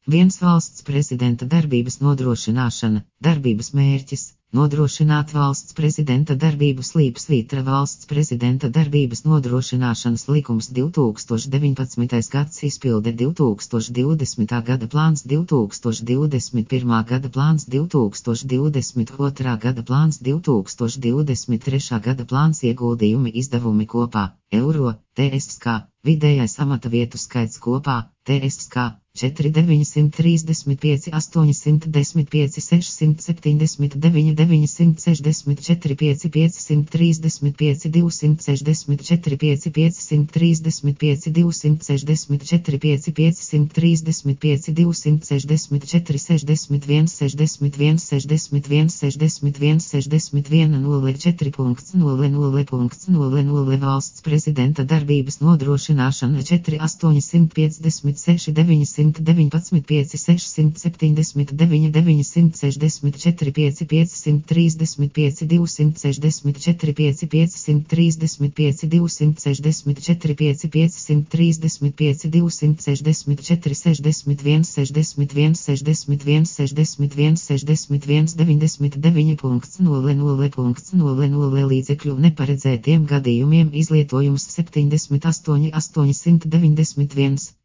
1. Valsts prezidenta darbības nodrošināšana, darbības mērķis. Nodrošināt valsts prezidenta darbību slīpsvītra valsts prezidenta darbības nodrošināšanas likums 2019. gads izpilde 2020. gada plāns 2021. gada plāns 2022. gada plāns 2023. gada plāns ieguldījumi izdevumi kopā, eiro, TSK, vidējais amata vietu skaits kopā, TSK, 4 935 815 679 964 5 535 264 5 535 264 5 535 264 61 61 61 61 61 04.00.00 valsts prezidenta darbības nodrošināšana 4 856 919 5 679 964 5 535 264 5 535 264 5 535 264 61 61 61 61 61 99.00.00 līdzekļu neparedzētiem gadījumiem izlietojums 78 891